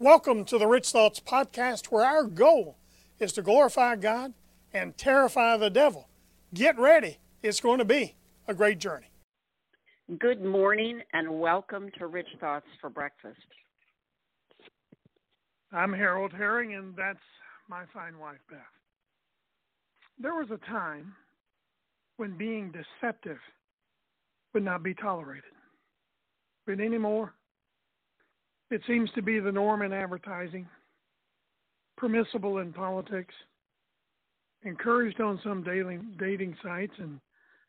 Welcome to the Rich Thoughts Podcast, where our goal is to glorify God and terrify the devil. Get ready. It's going to be a great journey. Good morning and welcome to Rich Thoughts for Breakfast. I'm Harold Herring, and that's my fine wife, Beth. There was a time when being deceptive would not be tolerated. But anymore, it seems to be the norm in advertising, permissible in politics, encouraged on some dating sites and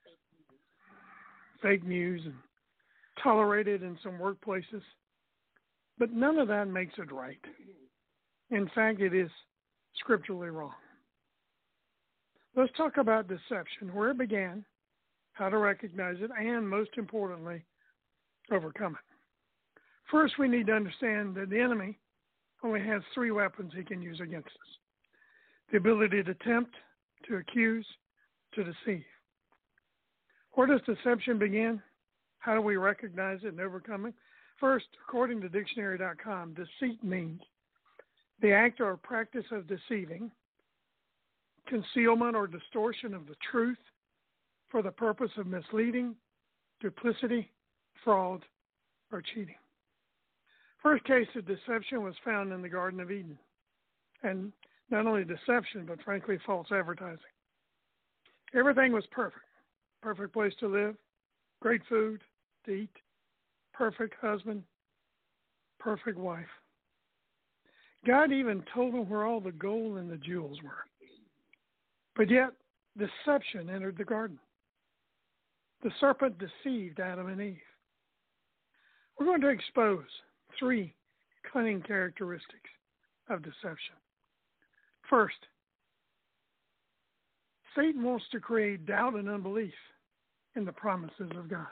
fake news, and tolerated in some workplaces. But none of that makes it right. In fact, it is scripturally wrong. Let's talk about deception, where it began, how to recognize it, and most importantly, overcome it. First, we need to understand that the enemy only has three weapons he can use against us: the ability to tempt, to accuse, to deceive. Where does deception begin? How do we recognize it and overcome it? First, according to dictionary.com, deceit means the act or practice of deceiving, concealment or distortion of the truth for the purpose of misleading, duplicity, fraud, or cheating. First case of deception was found in the Garden of Eden. And not only deception, but frankly, false advertising. Everything was perfect. Perfect place to live, great food to eat, perfect husband, perfect wife. God even told them where all the gold and the jewels were. But yet, deception entered the garden. The serpent deceived Adam and Eve. We're going to expose three cunning characteristics of deception. First, Satan wants to create doubt and unbelief in the promises of God.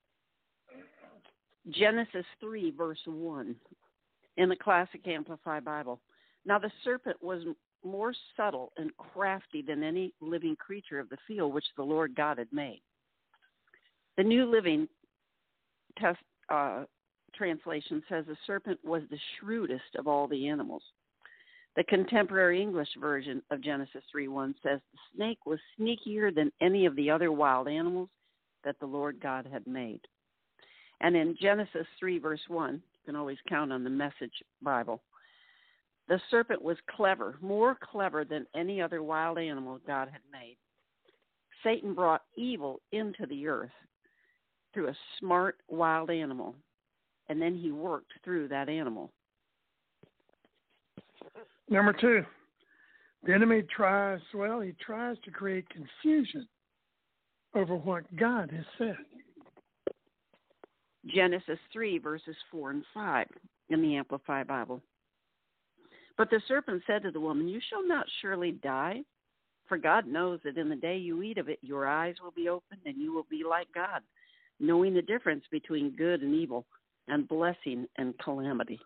Genesis 3, verse 1, in the Classic Amplified Bible. Now the serpent was more subtle and crafty than any living creature of the field which the Lord God had made. The New Living Translation says the serpent was the shrewdest of all the animals. The Contemporary English version of Genesis 3:1 says the snake was sneakier than any of the other wild animals that the Lord God had made. And in Genesis 3, verse 1, you can always count on the Message Bible, the serpent was clever, more clever than any other wild animal God had made. Satan brought evil into the earth through a smart wild animal, and then he worked through that animal. Number two, the enemy tries to create confusion over what God has said. Genesis 3, verses 4 and 5 in the Amplified Bible. But the serpent said to the woman, "You shall not surely die, for God knows that in the day you eat of it, your eyes will be opened, and you will be like God, knowing the difference between good and evil, and blessing and calamity."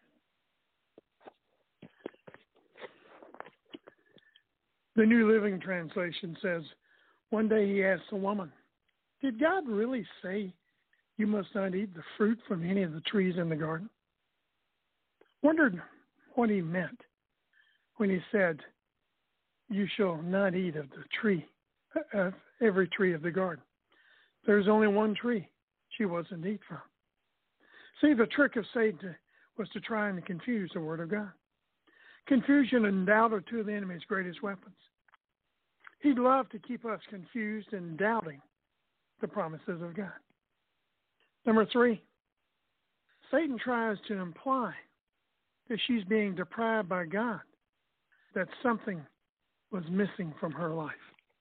The New Living Translation says, one day he asked the woman, "Did God really say you must not eat the fruit from any of the trees in the garden?" Wondered what he meant when he said, "You shall not eat of the tree, of every tree of the garden." There's only one tree she wasn't to eat from. See, the trick of Satan was to try and confuse the Word of God. Confusion and doubt are two of the enemy's greatest weapons. He'd love to keep us confused and doubting the promises of God. Number three, Satan tries to imply that she's being deprived by God, that something was missing from her life.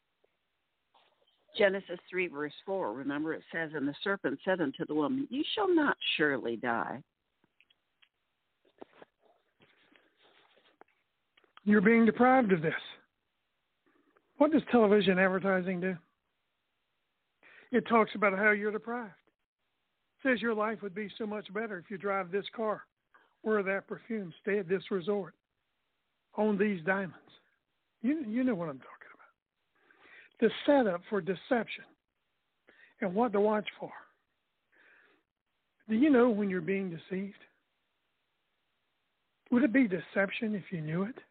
Genesis 3, verse 4, remember it says, "And the serpent said unto the woman, You shall not surely die." You're being deprived of this. What does television advertising do? It talks about how you're deprived. It says your life would be so much better if you drive this car, wear that perfume, stay at this resort, own these diamonds. You know what I'm talking about. The setup for deception and what to watch for. Do you know when you're being deceived? Would it be deception if you knew it?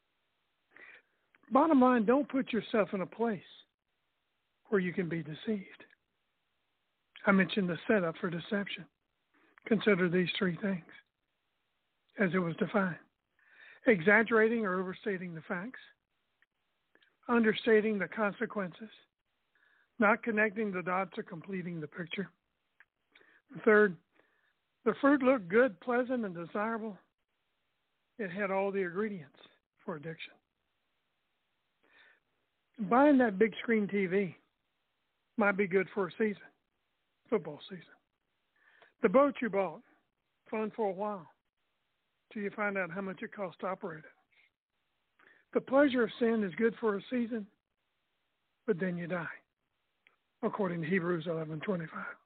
Bottom line, don't put yourself in a place where you can be deceived. I mentioned the setup for deception. Consider these three things as it was defined: exaggerating or overstating the facts, understating the consequences, not connecting the dots or completing the picture. Third, the fruit looked good, pleasant, and desirable. It had all the ingredients for addiction. Buying that big screen TV might be good for a season, football season. The boat you bought, fun for a while, till you find out how much it costs to operate it. The pleasure of sin is good for a season, but then you die, according to Hebrews 11:25.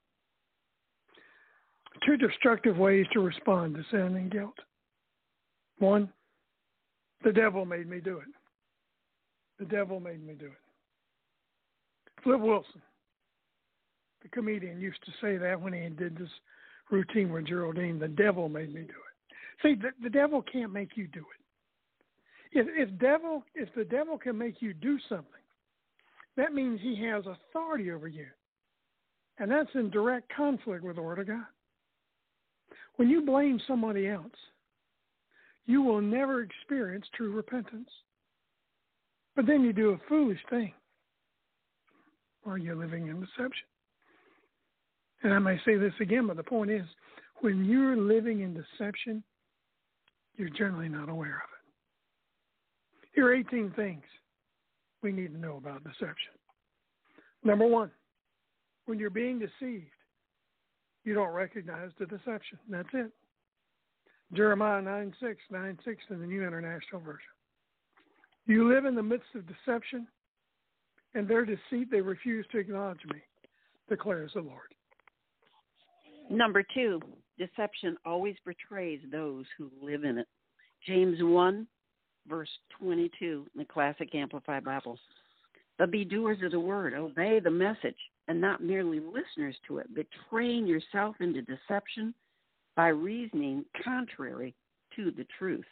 Two destructive ways to respond to sin and guilt. One, the devil made me do it. The devil made me do it. Flip Wilson, the comedian, used to say that when he did this routine with Geraldine. The devil made me do it. See, the devil can't make you do it. If the devil can make you do something, that means he has authority over you. And that's in direct conflict with the Word of God. When you blame somebody else, you will never experience true repentance. But then you do a foolish thing while you're living in deception. And I may say this again, but the point is, when you're living in deception, you're generally not aware of it. Here are 18 things we need to know about deception. Number one, when you're being deceived, you don't recognize the deception. That's it. Jeremiah 9:6 in the New International Version. You live in the midst of deception, and their deceit they refuse to acknowledge me, declares the Lord. Number two, deception always betrays those who live in it. James 1, verse 22 in the Classic Amplified Bible. But be doers of the word, obey the message, and not merely listeners to it, betraying yourself into deception by reasoning contrary to the truth.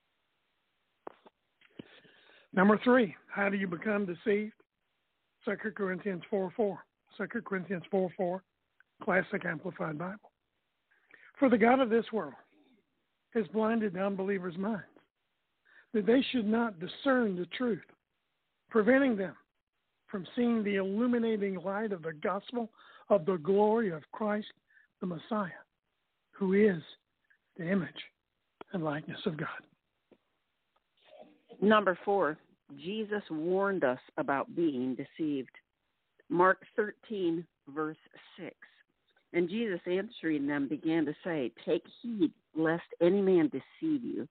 Number three, how do you become deceived? 2 Corinthians 4:4. 2 Corinthians 4:4, Classic Amplified Bible. For the God of this world has blinded the unbelievers' minds, that they should not discern the truth, preventing them from seeing the illuminating light of the gospel of the glory of Christ the Messiah, who is the image and likeness of God. Number four, Jesus warned us about being deceived. Mark 13, verse 6. And Jesus answering them began to say, take heed lest any man deceive you.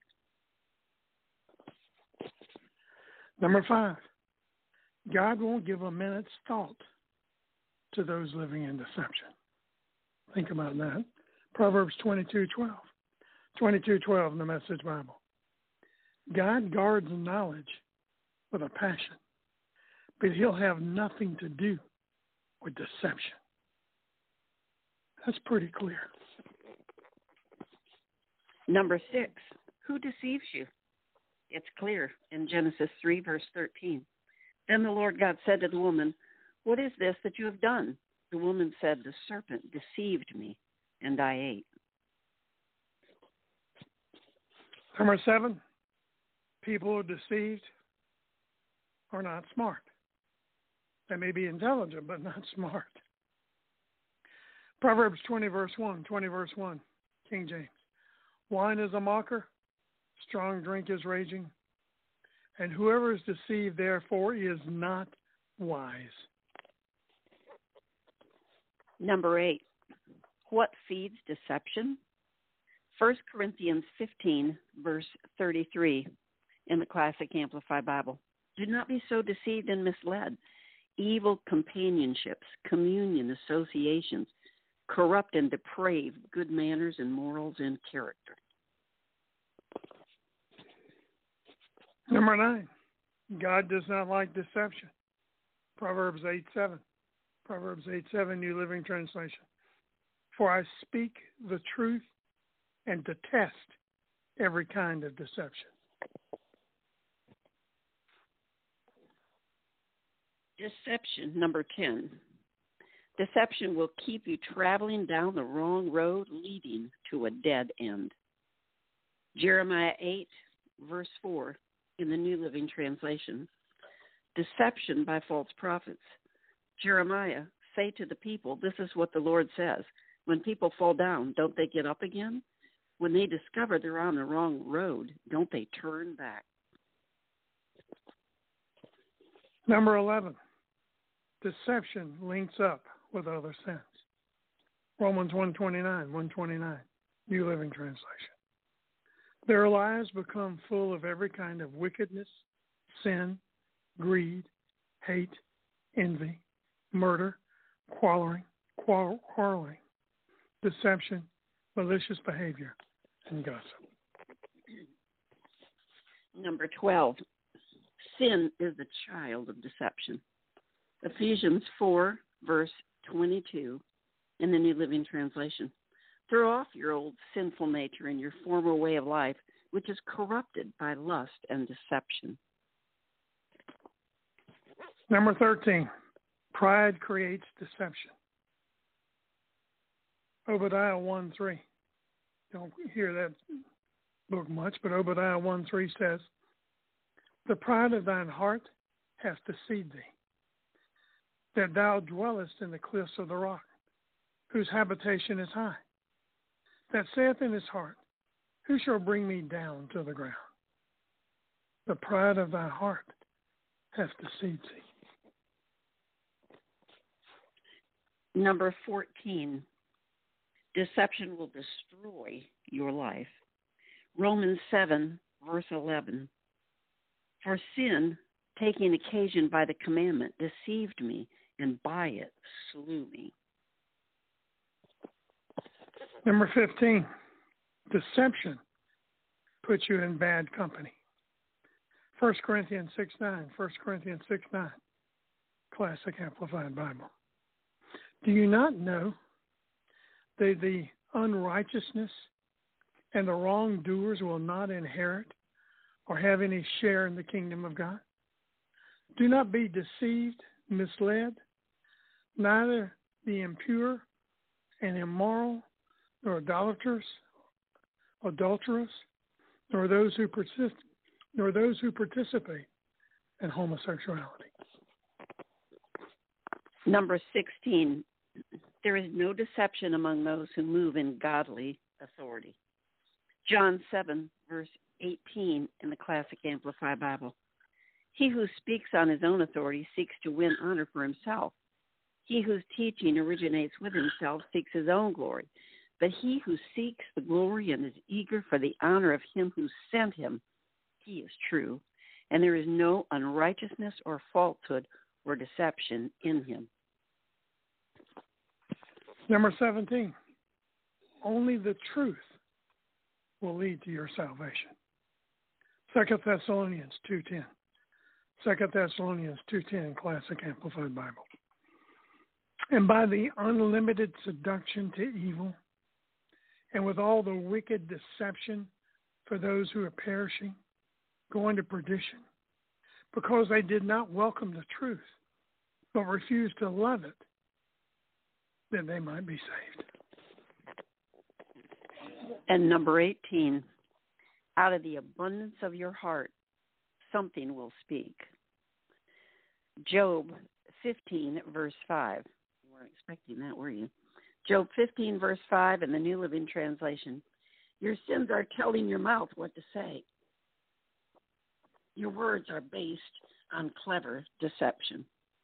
Number five, God won't give a minute's thought to those living in deception. Think about that. Proverbs 22:12. 22:12 in the Message Bible. God guards knowledge with a passion, but he'll have nothing to do with deception. That's pretty clear. Number six, who deceives you? It's clear in Genesis 3, verse 13. Then the Lord God said to the woman, what is this that you have done? The woman said, the serpent deceived me, and I ate. Number seven, people who are deceived are not smart. They may be intelligent, but not smart. Proverbs 20, verse 1, King James. Wine is a mocker, strong drink is raging, and whoever is deceived, therefore, is not wise. Number 8, what feeds deception? 1 Corinthians 15, verse 33 in the Classic Amplified Bible. Do not be so deceived and misled. Evil companionships, communion, associations, corrupt and deprave good manners and morals and character. Number 9, God does not like deception. Proverbs 8:7. Proverbs 8:7, New Living Translation. For I speak the truth and detest every kind of deception. Deception, number 10. Deception will keep you traveling down the wrong road, leading to a dead end. Jeremiah 8, verse 4, in the New Living Translation. Deception by false prophets. Jeremiah, say to the people, this is what the Lord says. When people fall down, don't they get up again? When they discover they're on the wrong road, don't they turn back? Number 11. Deception links up with other sins. Romans 129, New Living Translation. Their lives become full of every kind of wickedness, sin, greed, hate, envy, murder, quarreling, deception, malicious behavior, and gossip. Number 12. Sin is the child of deception. Ephesians 4, verse 22 in the New Living Translation. Throw off your old sinful nature and your former way of life, which is corrupted by lust and deception. Number 13, pride creates deception. Obadiah 1:3. Don't hear that book much, but Obadiah 1:3 says, the pride of thine heart hath deceived thee, that thou dwellest in the cliffs of the rock, whose habitation is high, that saith in his heart, who shall bring me down to the ground? The pride of thy heart hath deceived thee. Number 14, deception will destroy your life. Romans 7, verse 11. For sin, taking occasion by the commandment, deceived me, and by it slew me. Number 15, deception puts you in bad company. 1 Corinthians 6:9, Classic Amplified Bible. Do you not know that the unrighteousness and the wrongdoers will not inherit or have any share in the kingdom of God? Do not be deceived, misled. Neither the impure and immoral, nor adulterous, nor those who participate in homosexuality. Number 16, there is no deception among those who move in godly authority. John 7, verse 18 in the Classic Amplified Bible. He who speaks on his own authority seeks to win honor for himself. He whose teaching originates with himself seeks his own glory. But he who seeks the glory and is eager for the honor of him who sent him, he is true, and there is no unrighteousness or falsehood or deception in him. Number 17, only the truth will lead to your salvation. 2 Thessalonians 2:10. 2 Thessalonians 2:10, Classic Amplified Bible. And by the unlimited seduction to evil, and with all the wicked deception for those who are perishing, going to perdition, because they did not welcome the truth, but refused to love it, that they might be saved. And number 18, out of the abundance of your heart, something will speak. Job 15, verse 5. You weren't expecting that, were you? Job 15, verse 5 in the New Living Translation. Your sins are telling your mouth what to say. Your words are based on clever deception.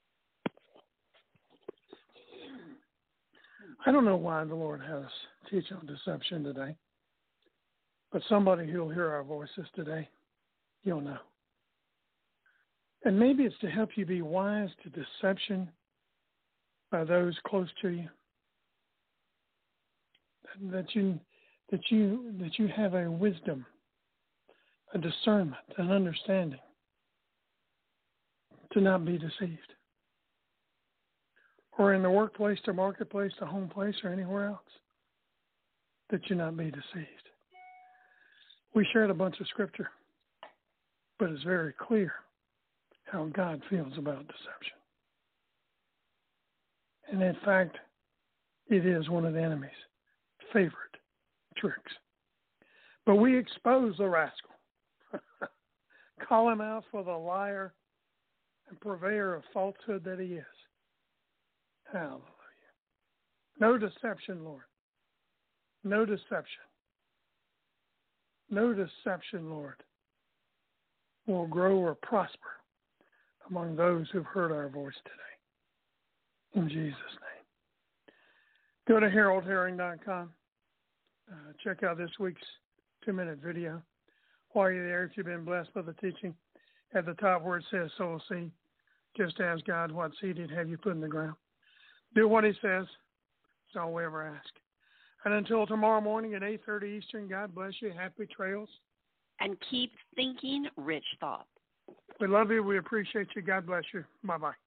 I don't know why the Lord has us teach on deception today, but somebody who will hear our voices today, you'll know. And maybe it's to help you be wise to deception by those close to you. That you have a wisdom, a discernment, an understanding to not be deceived. Or in the workplace, the marketplace, the home place, or anywhere else, that you not be deceived. We shared a bunch of scripture, but it's very clear how God feels about deception. And in fact, it is one of the enemy's favorite tricks. But we expose the rascal, call him out for the liar and purveyor of falsehood that he is. Hallelujah. No deception, Lord. No deception. No deception, Lord, will grow or prosper among those who've heard our voice today. In Jesus' name. Go to HaroldHerring.com. Check out this week's 2-minute video. While you're there, if you've been blessed by the teaching, at the top where it says sow a seed, just ask God what seed he'd have you put in the ground. Do what he says. That's all we ever ask. And until tomorrow morning at 8:30 Eastern, God bless you. Happy trails. And keep thinking rich thoughts. We love you. We appreciate you. God bless you. Bye-bye.